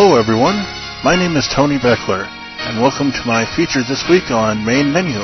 Hello everyone, my name is Tony Beckler, and welcome to my feature this week on Main Menu.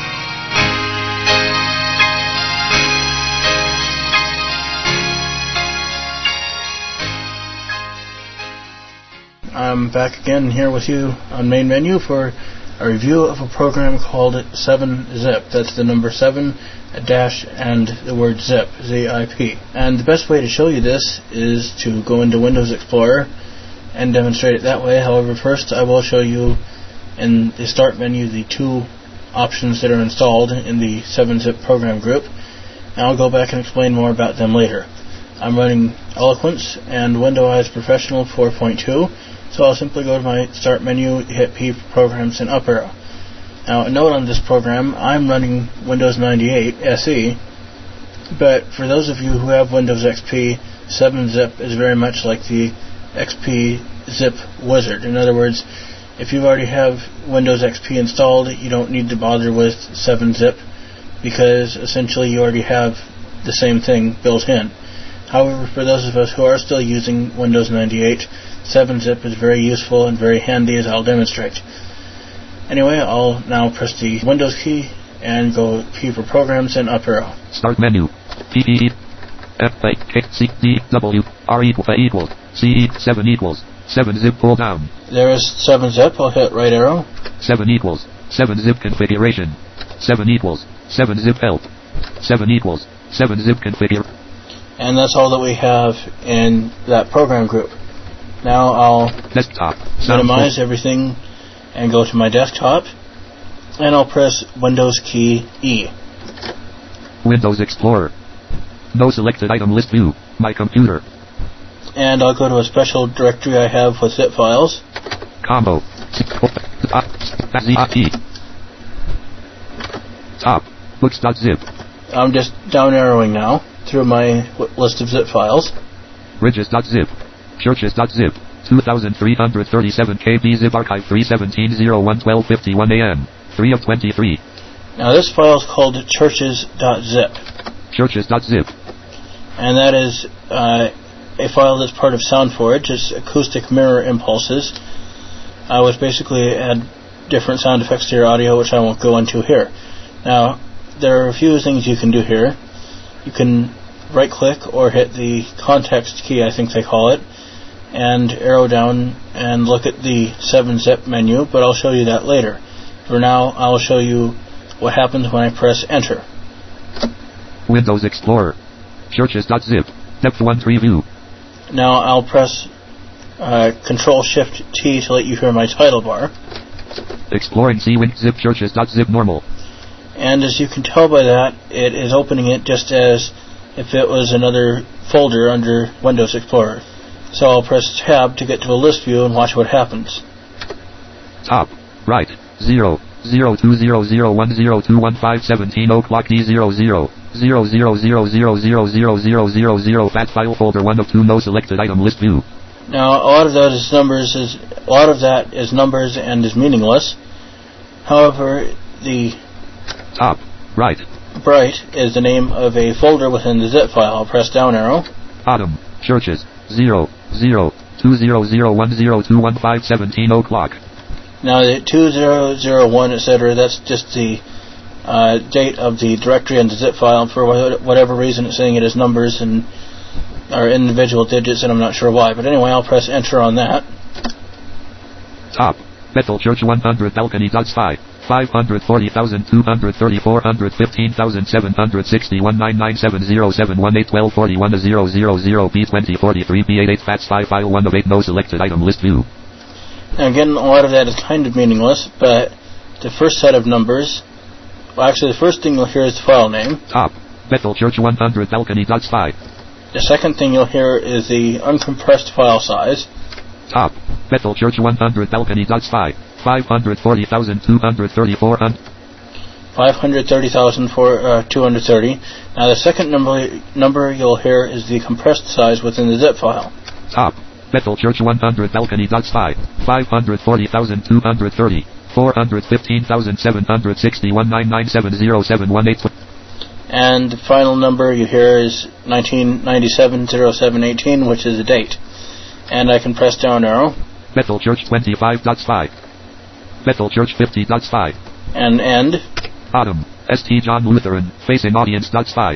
I'm back again here with you on Main Menu for a review of a program called 7-Zip. That's the number 7, a dash, and the word zip, Z-I-P. And the best way to show you this is to go into Windows Explorer and demonstrate it that way. However, first I will show you in the Start menu the two options that are installed in the 7-Zip program group, and I'll go back and explain more about them later. I'm running Eloquence and Windows Professional 4.2, so I'll simply go to my Start menu, hit P for Programs, and up arrow. Now, a note on this program, I'm running Windows 98 SE, but for those of you who have Windows XP, 7-Zip is very much like the XP Zip Wizard. In other words, if you already have Windows XP installed, you don't need to bother with 7-Zip because essentially you already have the same thing built in. However, for those of us who are still using Windows 98, 7-Zip is very useful and very handy, as I'll demonstrate. Anyway, I'll now press the Windows key and go P for Programs and up arrow. Start menu. P E F A K C D W R equals C 7 equals 7-Zip pull down. There is 7-Zip. I'll hit right arrow. 7 equals 7-Zip configuration. 7 equals 7-Zip help. 7 equals 7-Zip configure. And that's all that we have in that program group. Now I'll desktop minimize everything and go to my desktop, and I'll press Windows key E. Windows Explorer. No selected item list view. My computer. And I'll go to a special directory I have with zip files. Combo. Top. Books.zip. I'm just down arrowing now through my list of zip files. Ridges.zip. Churches.zip. 2337 KB zip archive 317011251 AM. 3 of 23. Now this file is called churches.zip. Churches.zip. And that is a file that's part of SoundForge. It's acoustic mirror impulses, which basically add different sound effects to your audio, which I won't go into here. Now, there are a few things you can do here. You can right-click or hit the context key, I think they call it, and arrow down and look at the 7-Zip menu, but I'll show you that later. For now, I'll show you what happens when I press Enter. Windows Explorer. Churches.zip. Depth 1 view. Now I'll press Control-Shift-T to let you hear my title bar. Exploring C-Wink-Zip Churches.zip normal. And as you can tell by that, it is opening it just as if it was another folder under Windows Explorer. So I'll press Tab to get to a list view and watch what happens. Top. Right. 0. 02001021517 o'clock D00. 000000000 fat file folder 1 of 2 no selected item list view. Now a lot of that is numbers and is meaningless. However, the top right bright is the name of a folder within the zip file. I'll press down arrow. Bottom churches 0002001021517 o'clock. Now the 2001 etc. That's just the date of the directory and the zip file. For whatever reason, it's saying it is numbers and or individual digits, and I'm not sure why. But anyway, I'll press Enter on that. Top Bethel Church 100 balcony dots 5 540,234 115,761 9970718 1241 000 B2043 B88 fats 5 file 1 of 8 no selected item list view. Now again, a lot of that is kind of meaningless, but the first set of numbers, well, actually the first thing you'll hear is the file name. Top Bethel Church 100 balcony dots 5. The second thing you'll hear is the uncompressed file size. Top Bethel Church 100 balcony dots 5 540,234 530,230. Now the second number you'll hear is the compressed size within the zip file. Top Bethel Church 100 balcony dots 5 540,230 415,761 9970718. And the final number you hear is 1997-07-18, which is the date. And I can press down arrow. Bethel Church 25.5. Bethel Church 50.5. And end. Bottom. St. John Lutheran, facing audience.5.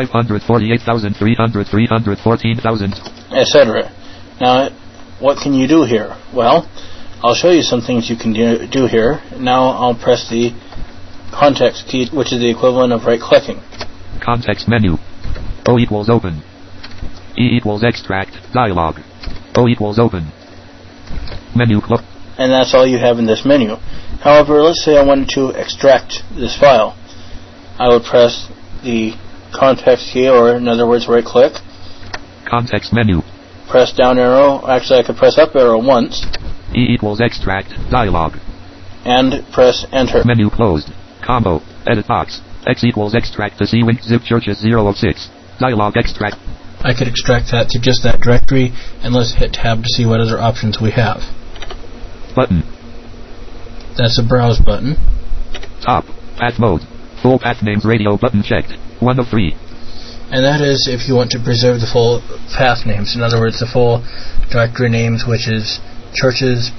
548,300, 314,000. Etc. Now, what can you do here? Well, I'll show you some things you can do here. Now I'll press the context key, which is the equivalent of right-clicking. Context menu. O equals open. E equals extract. Dialog. O equals open. Menu close. And that's all you have in this menu. However, let's say I wanted to extract this file. I would press the context key, or in other words, right-click. Context menu. Press down arrow. Actually, I could press up arrow once. E equals extract. Dialog. And press enter. Menu closed. Combo. Edit box. X equals extract to C-Wink Zip Churches 006. Dialog extract. I could extract that to just that directory, and let's hit tab to see what other options we have. Button. That's a browse button. Top. Path mode. Full path names radio button checked. 1 of 3. And that is if you want to preserve the full path names. In other words, the full directory names, which is churches,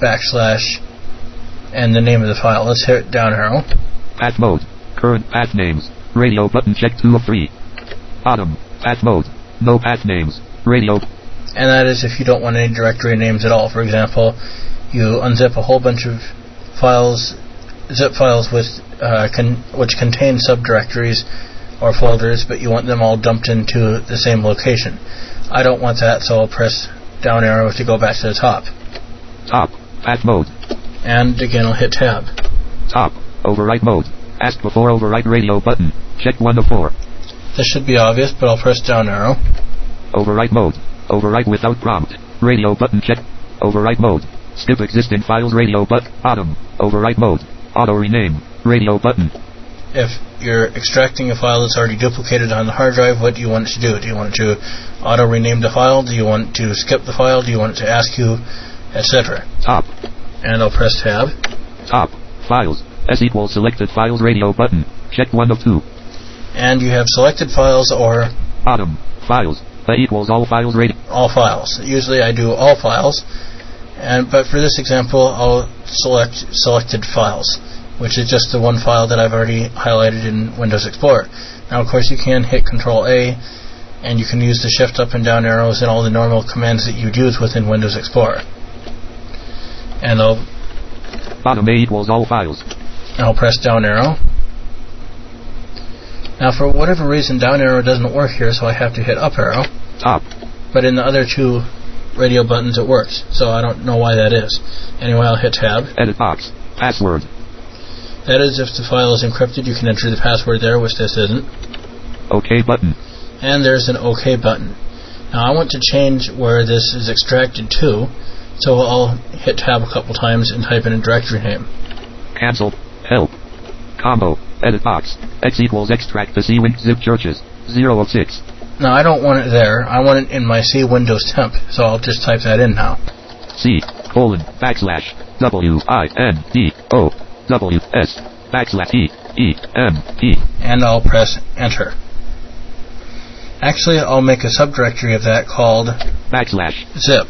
/ and the name of the file. Let's hit down arrow. Path mode. Current path names. Radio button checked 2 of 3. Bottom. Path mode. No path names. Radio. And that is if you don't want any directory names at all. For example, you unzip a whole bunch of files, zip files with which contain subdirectories or folders, but you want them all dumped into the same location. I don't want that, so I'll press down arrow to go back to the top. Top. Path mode. And again, I'll hit tab. Top. Overwrite mode. Ask before overwrite radio button. Check 1 of 4. This should be obvious, but I'll press down arrow. Overwrite mode. Overwrite without prompt. Radio button check. Overwrite mode. Skip existing files radio bottom. Overwrite mode. Auto rename. Radio button. If you're extracting a file that's already duplicated on the hard drive, what do you want it to do? Do you want it to auto rename the file? Do you want to skip the file? Do you want it to ask you, etc.? Top. And I'll press tab. Top. Files. S equals selected files radio button. Check 1 of 2. And you have selected files or bottom. Files. That equals all files radio. All files. Usually I do all files. But for this example, I'll select selected files, which is just the one file that I've already highlighted in Windows Explorer. Now, of course, you can hit Control A, and you can use the shift up and down arrows and all the normal commands that you'd use within Windows Explorer. And bottom A equals all files. I'll press down arrow. Now, for whatever reason, down arrow doesn't work here, so I have to hit up arrow. Top. But in the other two radio buttons, it works. So I don't know why that is. Anyway, I'll hit tab. Edit box. Password. That is, if the file is encrypted, you can enter the password there, which this isn't. OK button. And there's an OK button. Now, I want to change where this is extracted to, so I'll hit tab a couple times and type in a directory name. Cancel. Help. Combo. Edit box. X equals extract to C-Wink Zip Churches 006. Now, I don't want it there. I want it in my C Windows temp, so I'll just type that in now. C:\\. WINDOWS/EEMP. And I'll press enter. Actually, I'll make a subdirectory of that called /zip.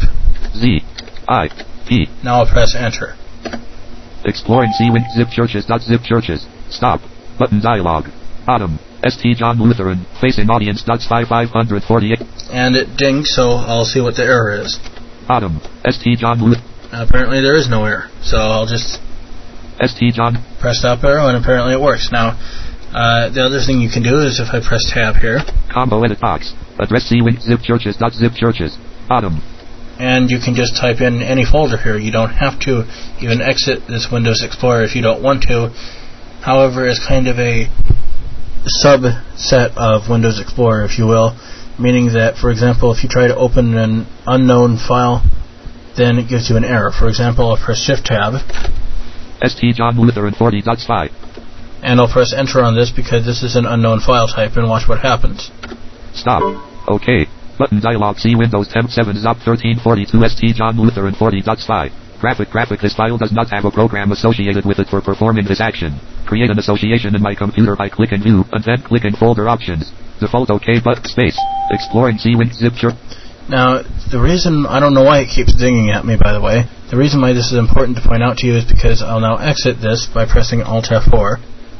ZIP. Now I'll press enter. Exploring C-Wink Zip Churches.zip churches. Stop. Button dialog. Bottom. St. John Lutheran, facing audience.5 548. And it dinged, so I'll see what the error is. Bottom. St. John Lutheran. Apparently there is no error, so I'll just St. John. Press up arrow, and apparently it works. Now, the other thing you can do is if I press tab here. Combo edit box. Address C-Wink Zip Churches.zip churches. Bottom. And you can just type in any folder here. You don't have to even exit this Windows Explorer if you don't want to. However, it's kind of a subset of Windows Explorer, if you will, meaning that, for example, if you try to open an unknown file, then it gives you an error. For example, I'll press Shift Tab. St. John Lutheran 40.5. And I'll press Enter on this because this is an unknown file type, and watch what happens. Stop. OK. Button dialog. C Windows Temp 7 ZOP 1342 St. John Lutheran 40.5. Graphic. This file does not have a program associated with it for performing this action. Create an association in my computer by clicking View and then clicking Folder Options. Default OK but space. Exploring C-Wink Zip. Now, the reason, I don't know why it keeps dinging at me, by the way. The reason why this is important to point out to you is because I'll now exit this by pressing Alt F4.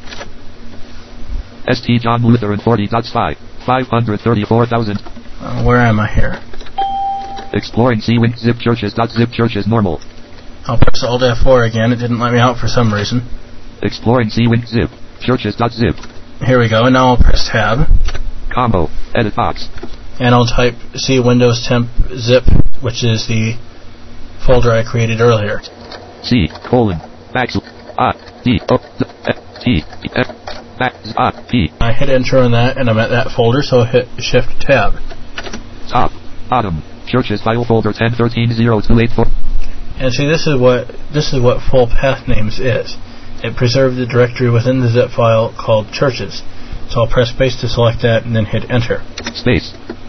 St. John Lutheran 40.5, 534,000. Where am I here? Exploring CWINT zip churches normal. I'll press Alt F4 again. It didn't let me out for some reason. Exploring CWINT zip churches.zip. Here we go, and now I'll press Tab. Combo, edit box. And I'll type C Windows Temp Zip, which is the folder I created earlier. C, colon, backslash, D, O, T, F, back, P. I hit enter on that, and I'm at that folder, so I'll hit Shift Tab. Top, bottom, churches file folder 10130284. And see, this is what full path names is. It preserved the directory within the zip file called churches. So I'll press space to select that and then hit enter. Space.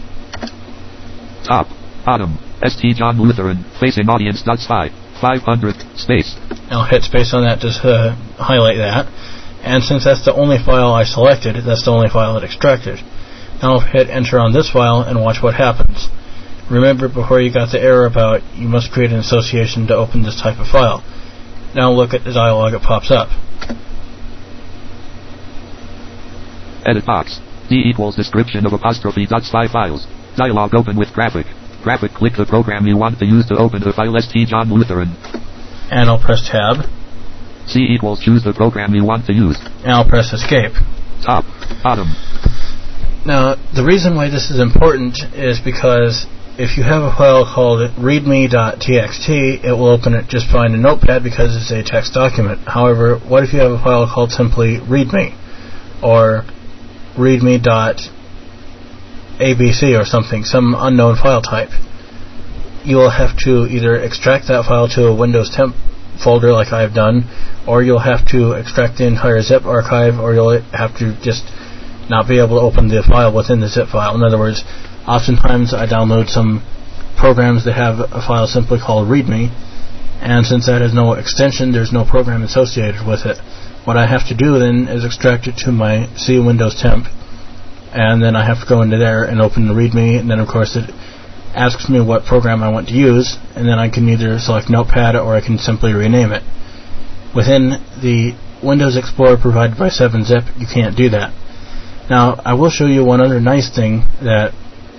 Top, bottom, St. John Lutheran, facing audience.spy, 500, space. I'll hit space on that to highlight that. And since that's the only file I selected, that's the only file it extracted. Now I'll hit enter on this file and watch what happens. Remember before you got the error about you must create an association to open this type of file. Now look at the dialog that pops up. Edit box. D equals description of apostrophe.spy files. Dialog open with graphic. Graphic click the program you want to use to open the file St. John Lutheran. And I'll press tab. C equals choose the program you want to use. And I'll press escape. Top, bottom. Now the reason why this is important is because if you have a file called readme.txt, it will open it just fine in Notepad because it's a text document. However, what if you have a file called simply readme or readme.abc or something, some unknown file type? You will have to either extract that file to a Windows temp folder like I've done, or you'll have to extract the entire zip archive, or you'll have to just not be able to open the file within the zip file. In other words, oftentimes I download some programs that have a file simply called readme, and since that has no extension, there's no program associated with it. What I have to do then is extract it to my C Windows Temp, and then I have to go into there and open the readme, and then of course it asks me what program I want to use, and then I can either select Notepad or I can simply rename it. Within the Windows Explorer provided by 7-Zip, you can't do that. Now, I will show you one other nice thing that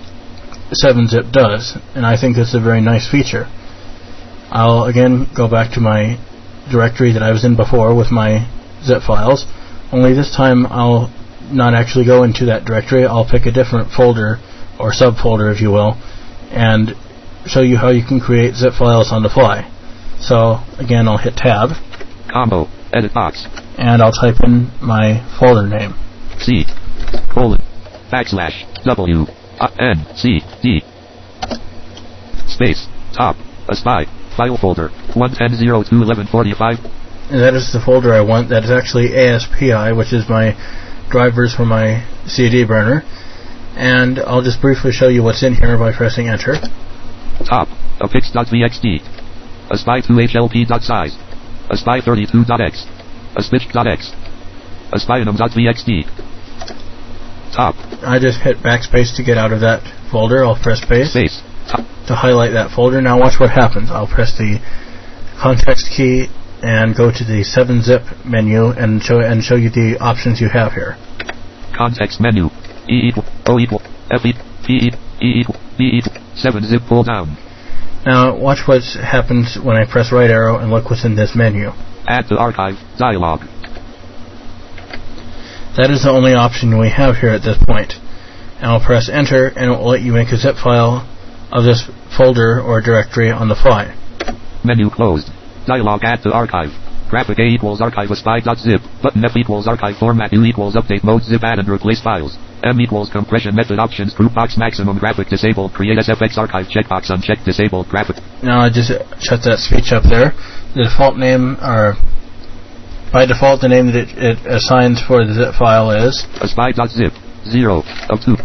7-Zip does, and I think it's a very nice feature. I'll again go back to my directory that I was in before with my zip files, only this time I'll not actually go into that directory. I'll pick a different folder, or subfolder if you will, and show you how you can create zip files on the fly. So, again, I'll hit tab. Combo, edit box. And I'll type in my folder name. C, colon, backslash, W, N, C, D. Space, top, a spy, file folder, 110021145. And that is the folder I want. That is actually ASPI, which is my drivers for my CD burner. And I'll just briefly show you what's in here by pressing enter. Top, a pix.vxd, a spy2hlp.size, a spy32.x, a spitch.x, a spynum.vxd. Top. I just hit backspace to get out of that folder. I'll press space to highlight that folder. Now watch what happens. I'll press the context key and go to the 7-Zip menu and show you the options you have here. Context menu. E equal, O equal, F equal, P equal, E equal, B equal, 7-Zip pull down. Now watch what happens when I press right arrow and look within this menu. Add to archive, dialog. That is the only option we have here at this point. And I'll press enter and it will let you make a zip file of this folder or directory on the fly. Menu closed. Dialog add to archive. Graphic A equals archive aspy.zip. Button F equals archive format. U equals update mode zip add and replace files. M equals compression method options group box maximum graphic disabled create SFX archive checkbox unchecked disabled graphic. Now I just shut that speech up there. The default name, or by default the name that it assigns for the zip file is aspy.zip 0 of 2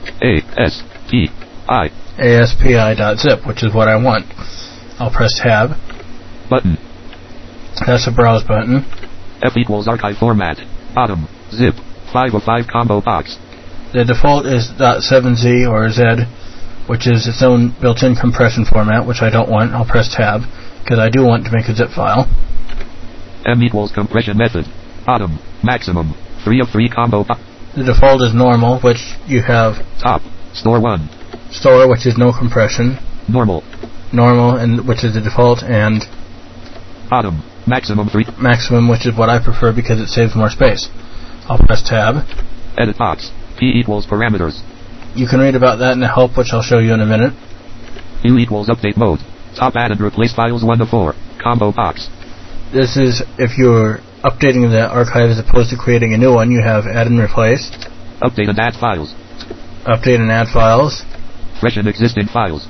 ASPI.zip, which is what I want. I'll press tab. Button. That's a browse button. F equals archive format. Bottom. Zip. 5 of 5 combo box. The default is .7z or Z, which is its own built-in compression format, which I don't want. I'll press tab. because I do want to make a zip file. M equals compression method. Bottom. Maximum. 3 of 3 combo. The default is normal, which you have Top. Store 1. store, which is no compression, Normal. normal, and which is the default, and Bottom. Maximum 3. maximum, which is what I prefer because it saves more space. I'll press tab. Edit box. P equals parameters. You can read about that in the help, which I'll show you in a minute. U equals update mode. Top add and replace files 1 to 4. Combo box. This is if you're updating the archive as opposed to creating a new one. You have add and replace, Update and add files. update and add files, Freshen existing files.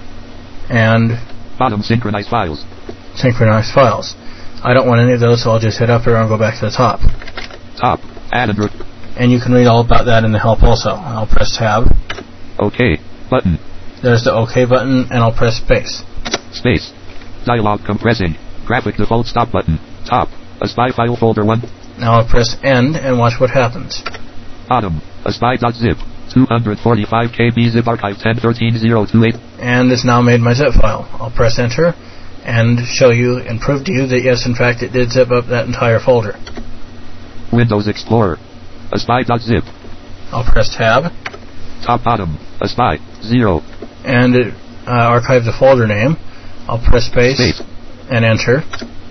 and Bottom synchronize files. synchronize files. I don't want any of those, so I'll just hit up here and go back to the top. Top. Add and And you can read all about that in the help also. I'll press tab. OK. Button. There's the OK button, and I'll press space. Space. Dialog compressing. Graphic default stop button. Top. A spy file folder 1. Now I'll press end and watch what happens. Bottom. A spy.zip. 245 KB zip archive 1013.028. And it's now made my zip file. I'll press enter and show you and prove to you that yes, in fact, it did zip up that entire folder. Windows Explorer. A spy.zip. I'll press tab, Top bottom. A spy. 0. and it archives the folder name. I'll press space Space. and enter.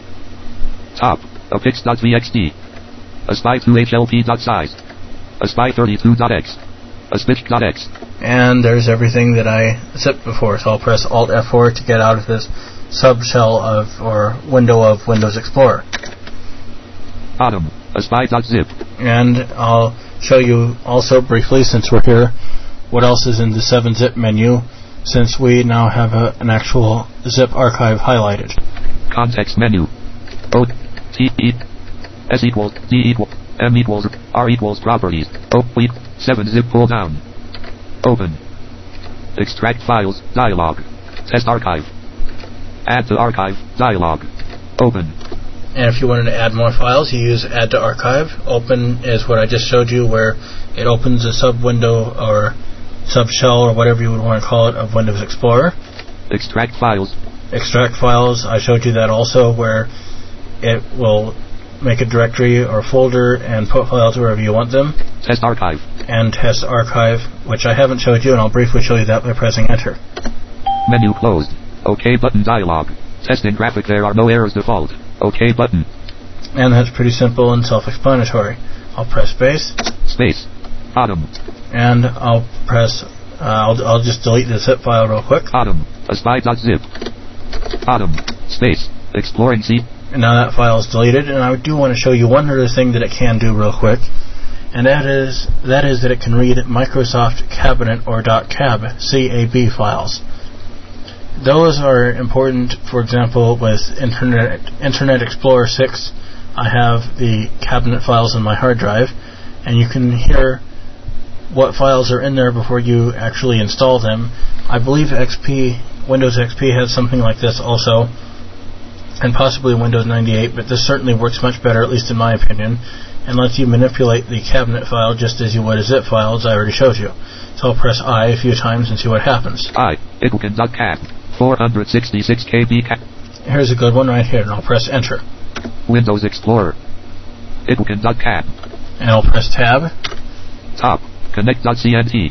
Top. A pix.vxt. A spy2hlp.size. A spy32.x. A spitch.x. And there's everything that I zipped before. So I'll press Alt F4 to get out of this subshell of or window of Windows Explorer. Bottom. A spy.zip. And I'll show you also briefly, since we're here, what else is in the 7-zip menu, since we now have an actual zip archive highlighted. Context menu. O. T. E. S equals. D equals. M equals. R equals properties. O. 7-zip pull down. Open. Extract files. Dialog. Test archive. Add to archive. Dialog. Open. And if you wanted to add more files, you use Add to Archive. Open is what I just showed you, where it opens a sub-window or sub-shell or whatever you would want to call it of Windows Explorer. Extract files. Extract files, I showed you that also, where it will make a directory or folder and put files wherever you want them. Test archive. And Test Archive, which I haven't showed you, and I'll briefly show you that by pressing Enter. Menu closed. OK button dialog. Testing graphic. There are no errors default. OK button. And that's pretty simple and self-explanatory. I'll press space. Space. Bottom. And I'll press, I'll just delete the zip file real quick. Bottom. A spy.zip. Bottom. Space. Exploring C. And now that file is deleted, and I do want to show you one other thing that it can do real quick. And that is that it can read Microsoft Cabinet or .cab, C-A-B files. Those are important, for example, with Internet Explorer 6. I have the cabinet files on my hard drive, and you can hear what files are in there before you actually install them. I believe Windows XP has something like this also, and possibly Windows 98, but this certainly works much better, at least in my opinion, and lets you manipulate the cabinet file just as you would a zip file, as I already showed you. So I'll press I a few times and see what happens. Itucan.cat. 466 KB cat. Here's a good one right here, and I'll press Enter. Windows Explorer. Itucan.cat. And I'll press Tab. Top. Connect.cnt.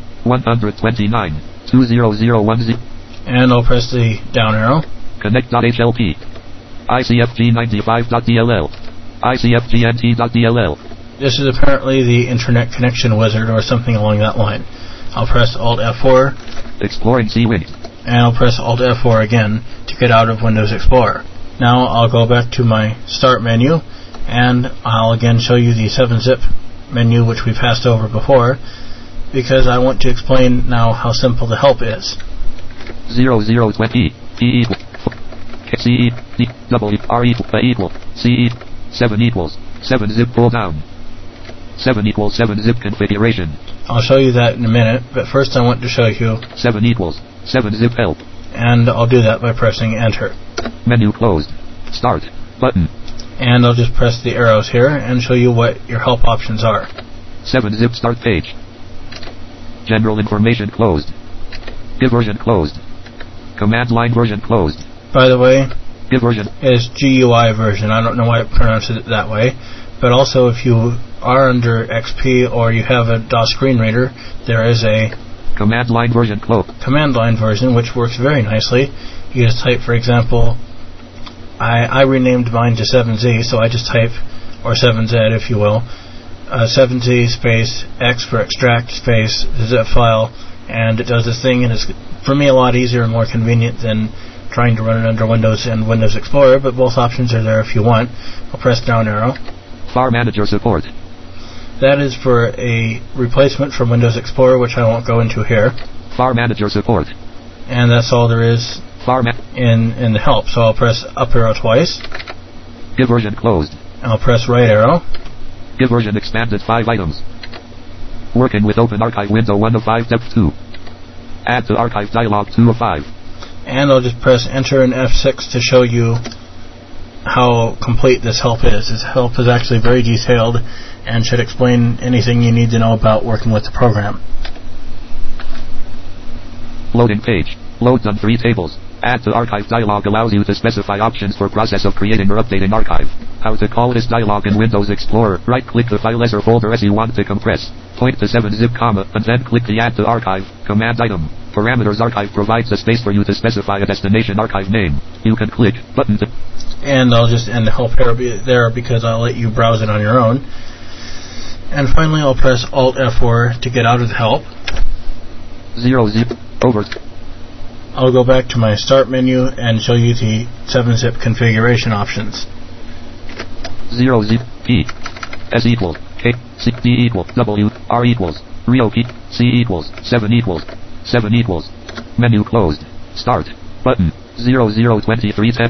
129. 2001Z. And I'll press the down arrow. Connect.hlp. ICFG95.dll. ICFGNT.dll. This is apparently the Internet Connection Wizard or something along that line. I'll press Alt F4. Exploring C-Wing. And I'll press Alt F4 again to get out of Windows Explorer. Now I'll go back to my Start menu, and I'll again show you the 7-zip menu, which we passed over before, because I want to explain now how simple the help is. 0020 P equal C E D W R equal A equal C E 7 equals 7-zip pull down. 7 equals 7-zip configuration. I'll show you that in a minute, but first I want to show you 7 equals 7-zip help. And I'll do that by pressing Enter. Menu closed. Start button. And I'll just press the arrows here and show you what your help options are. 7-zip start page. General information closed. Give version closed. Command line version closed. By the way, GUI version. Is GUI version. I don't know why it pronounces it that way. But also, if you are under XP or you have a DOS screen reader, there is a command line version. Command line version, which works very nicely. You just type, for example, I renamed mine to 7Z, so I just type, or 7Z if you will, 7Z space X for extract space zip file, and it does this thing, and it's for me a lot easier and more convenient than trying to run it under Windows and Windows Explorer, but both options are there if you want. I'll press down arrow. File Manager support. That is for a replacement from Windows Explorer, which I won't go into here. File Manager support. And that's all there is in the help. So I'll press up arrow twice. GUI version closed. I'll press right arrow. GUI version expanded 5 items. Working with Open Archive window 1 of 5 depth 2. Add to archive dialog 2 of 5. And I'll just press enter and F6 to show you how complete this help is. This help is actually very detailed and should explain anything you need to know about working with the program. Loading page. Loads on 3 tables. Add to archive dialog allows you to specify options for process of creating or updating archive. How to call this dialog in Windows Explorer. Right-click the file as or folder as you want to compress. Point to 7-zip, and then click the Add to Archive command item. Parameters archive provides a space for you to specify a destination archive name. You can click button to... And I'll just end the help there because I'll let you browse it on your own. And finally I'll press Alt F4 to get out of the help. 0-zip over. I'll go back to my start menu and show you the 7-zip configuration options. 0-zip P S equals K C D equals W R equals Rio P C equals 7 equals 7 equals. Menu closed. Start button 002310.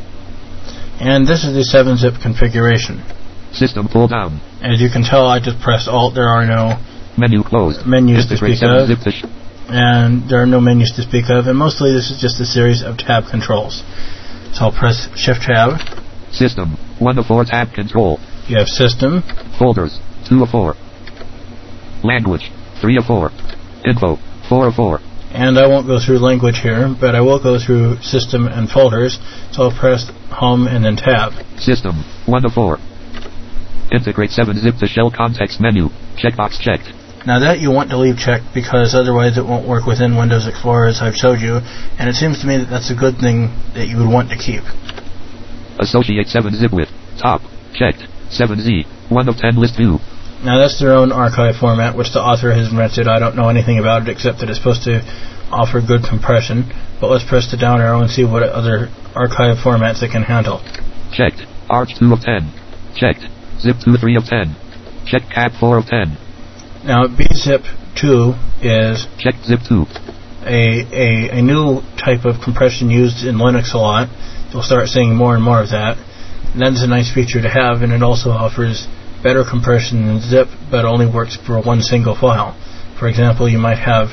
And this is the 7-zip configuration. System pull down. As you can tell, I just pressed Alt. There are no menu closed. Menus to speak of. And there are no menus to speak of. And mostly this is just a series of tab controls. So I'll press Shift Tab. System 1 of 4 tab control. You have System. Folders 2 of 4. Language 3 of 4. Info 4 of 4. And I won't go through language here, but I will go through System and Folders. So I'll press Home and then Tab. System 1 of 4. Integrate 7-zip to shell context menu. Checkbox checked. Now that you want to leave checked because otherwise it won't work within Windows Explorer as I've showed you, and it seems to me that that's a good thing that you would want to keep. Associate 7-zip with top checked 7Z 1 of 10 list view. Now that's their own archive format which the author has invented. I don't know anything about it except that it's supposed to offer good compression, but let's press the down arrow and see what other archive formats it can handle. Checked Arch 2 of 10. Checked Zip 2 3 of 10. Checked Cap 4 of 10. Now bzip 2 is checked Zip 2. A new type of compression used in Linux a lot. You'll start seeing more and more of that. And that's a nice feature to have, and it also offers better compression than zip, but only works for one single file. For example, you might have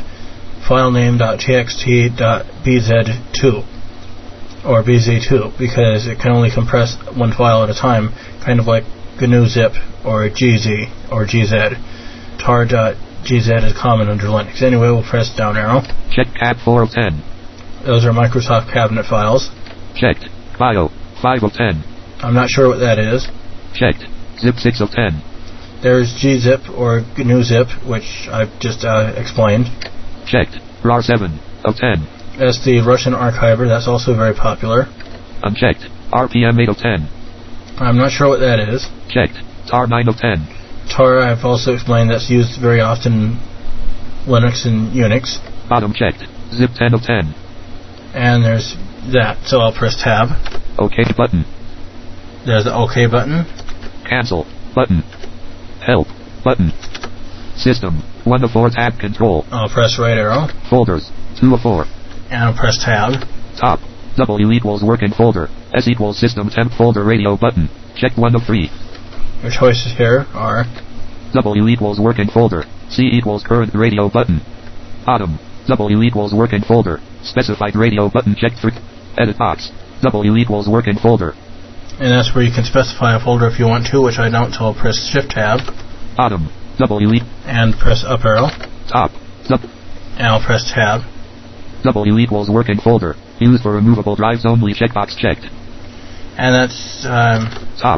filename.txt.bz2 or bz2 because it can only compress one file at a time, kind of like GNU zip or gz or gz. tar.gz is common under Linux. Anyway, we'll press down arrow. Check Cap 4 of 10. Those are Microsoft cabinet files. Checked Bio 5 of 10. I'm not sure what that is. Checked Zip 6 of 10. There's gzip or GNU zip, which I've just explained. Checked RAR 7 of 10. That's the Russian archiver. That's also very popular. Unchecked RPM 8 of 10. I'm not sure what that is. Checked TAR 9 of 10. TAR, I've also explained, that's used very often in Linux and Unix. Bottom checked Zip 10 of 10. And there's that, so I'll press Tab. OK button. There's the OK button. Cancel button. Help button. System 1 of 4 tab control. I'll press right arrow. Folders 2 of 4. And I'll press Tab. Top W equals working folder. S equals system temp folder radio button. Check 1 of 3. Your choices here are W equals working folder. C equals current radio button. Bottom W equals working folder. Specified radio button check 3. Edit box W equals working folder. And that's where you can specify a folder if you want to, which I don't, so I'll press Shift Tab. Bottom W and press up arrow. Top and I'll press Tab. W equals working folder. Used for removable drives only checkbox checked. And that's Top.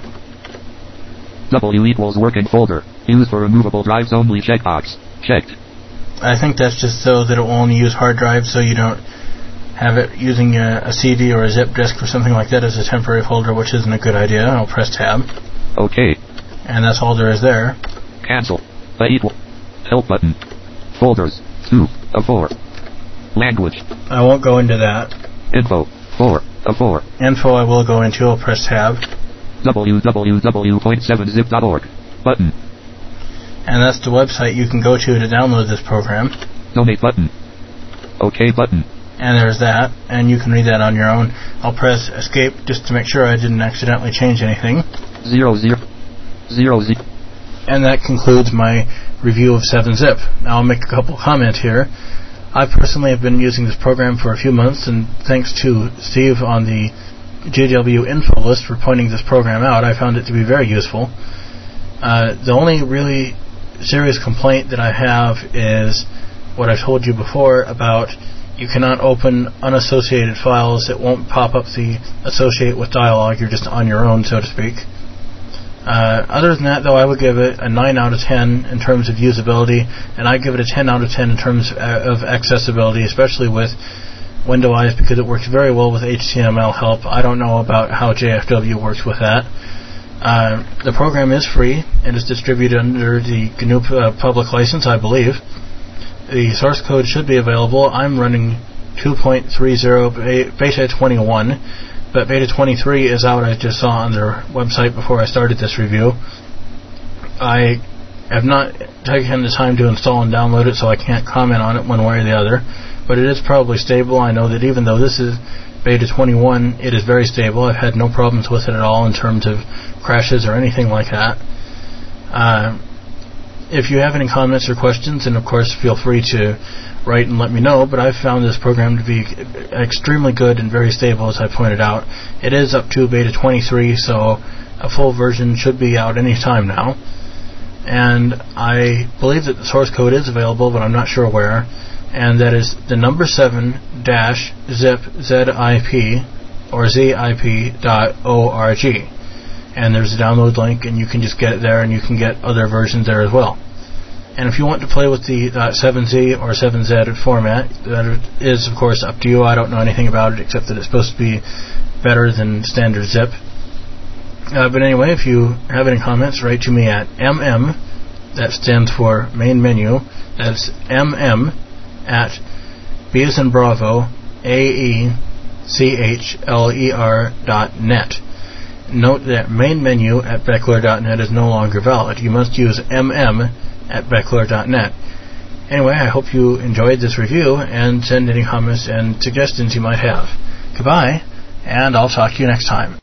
W equals working folder. Used for removable drives only checkbox. Checked. I think that's just so that it will only use hard drives, so you don't have it using a CD or a zip disk or something like that as a temporary folder, which isn't a good idea. I'll press tab. OK. And that's all there is there. Cancel. The equal. Help button. Folders. 2 of 4. Language. I won't go into that. Info. 4 of 4. Info I will go into. I'll press tab. www.7zip.org. Button. And that's the website you can go to download this program. Donate button. OK button. And there's that. And you can read that on your own. I'll press escape just to make sure I didn't accidentally change anything. 0. And that concludes my review of 7-Zip. Now I'll make a couple comments here. I personally have been using this program for a few months, and thanks to Steve on the GW info list for pointing this program out, I found it to be very useful. The only really serious complaint that I have is what I told you before about you cannot open unassociated files. It won't pop up the associate with dialog. You're just on your own, so to speak. Other than that, though, I would give it a 9 out of 10 in terms of usability, and I give it a 10 out of 10 in terms of accessibility, especially with Windows, because it works very well with HTML help. I don't know about how JFW works with that. The program is free and is distributed under the GNU public license, I believe. The source code should be available. I'm running 2.30 beta 21. But Beta 23 is out, I just saw on their website before I started this review. I have not taken the time to install and download it, so I can't comment on it one way or the other. But it is probably stable. I know that even though this is Beta 21, it is very stable. I've had no problems with it at all in terms of crashes or anything like that. If you have any comments or questions, then of course feel free to write and let me know, but I've found this program to be extremely good and very stable, as I pointed out. It is up to Beta 23, so a full version should be out any time now. And I believe that the source code is available, but I'm not sure where. And that is the number 7-zip, ZIP, or zip.org. And there's a download link, and you can just get it there, and you can get other versions there as well. And if you want to play with the 7Z or 7Z format, that is, of course, up to you. I don't know anything about it except that it's supposed to be better than standard zip. But anyway, if you have any comments, write to me at that stands for main menu. That's at B as in Bravo, AECHLER.net. Note that main menu at Beckler.net is no longer valid. You must use at Beckler.net. Anyway, I hope you enjoyed this review, and send any comments and suggestions you might have. Goodbye, and I'll talk to you next time.